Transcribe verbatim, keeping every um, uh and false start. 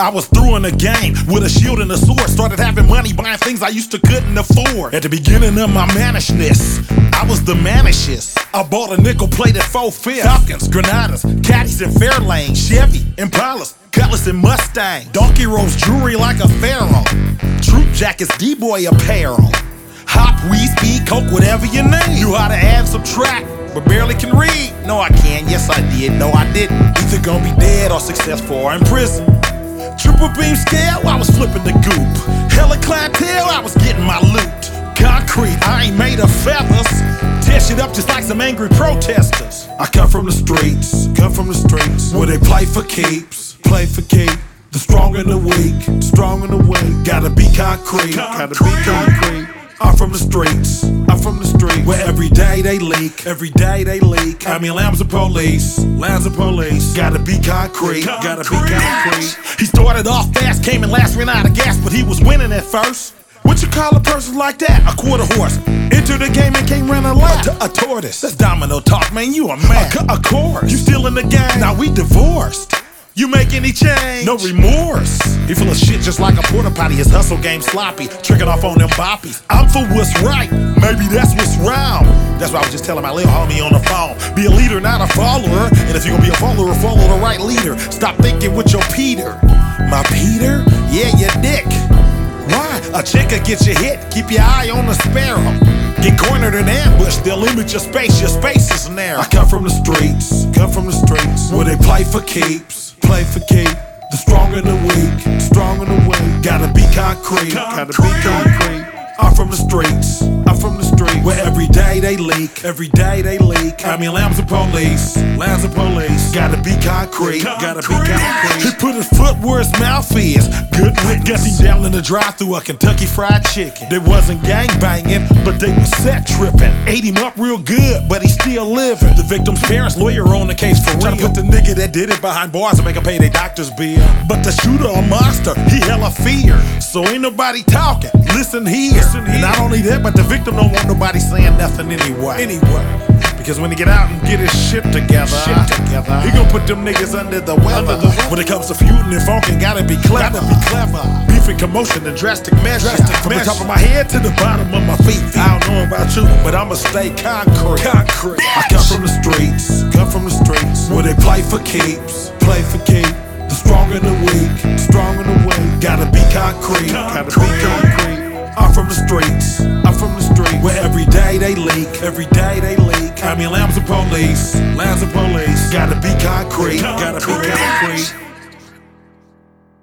I was through in the game with a shield and a sword. Started having money, buying things I used to couldn't afford. At the beginning of my mannishness, I was the manishest. I bought a nickel-plated four-fifths, Falcons, Granadas, Caddies and Fairlane, Chevy, Impalas, Cutlass and Mustang, Donkey rolls jewelry like a pharaoh, troop jackets, D-boy apparel, hop, weed, speed, coke, whatever you name. Knew how to add, subtract, but barely can read. No, I can, yes I did, no I didn't. Either gonna be dead or successful or in prison. Triple beam scale, I was flipping the goop. Hella clientele, I was getting my loot. Concrete, I ain't made of feathers. Tear shit up just like some angry protesters. I come from the streets, come from the streets, where they play for keeps, play for keep. The strong and the weak, the strong and the weak. Gotta be concrete, gotta be concrete. I'm from the streets, I'm from the streets, where every day they leak, every day they leak. I mean lambs of police, lambs of police. Gotta be concrete, gotta be concrete. He started off fast, came in last, ran out of gas, but he was winning at first. What you call a person like that? A quarter horse. Enter the game and came running lap. A, a tortoise. That's domino talk, man. You a man. A, a course. You still in the game. Now we divorced. You make any change? No remorse. He full of shit just like a porta potty. His hustle game sloppy. Tricking off on them boppies. I'm for what's right. Maybe that's what's wrong. That's why I was just telling my little homie on the phone. Be a leader, not a follower. And if you're gonna be a follower, follow the right leader. Stop thinking with your Peter. My Peter? Yeah, your dick. Why? A chick could get you hit. Keep your eye on the sparrow. Get cornered and ambushed. They'll limit your space. Your space is narrow. I come from the streets. Come from the streets, where they play for keeps. Play for keep. The strong and the weak. The strong and the weak. Gotta be concrete. Gotta be concrete. I'm from the streets. I'm from the streets, where every day they leak. Every day they leak. I mean lambs of police. Lambs of police. Gotta be concrete. Gotta be concrete. He put his foot where his mouth is. Good witness. Guess he down in the drive-thru a Kentucky Fried Chicken. They wasn't gang banging, but they was set tripping. Ate him up real good, but he still living. The victim's parents lawyer on the case for real. Tryna put the nigga that did it behind bars and make him pay their doctor's bill. But the shooter a monster, he hella fear. So ain't nobody talking. Listen here. Listen here. And not only that, but the victim don't want nobody saying nothing anyway. Anyway. Because when he get out and get his shit together, shit together, he gon' put them niggas under the weather. Under the when it comes to feuding and funkin', gotta be clever. Gotta be clever. Beef and commotion and drastic measures. Drastic From measure. the top of my head to the bottom of my feet. I don't know about you, but I'ma stay concrete. Concrete. I come from the streets. Come from the streets, where they play for keeps. Play for keep. The strong and the weak. The strong and the weak. Gotta be concrete. Gotta be concrete. I'm from the streets, I'm from the streets, where every day they leak, every day they leak. I mean lambs of police, lambs of police. Gotta be concrete, gotta be concrete.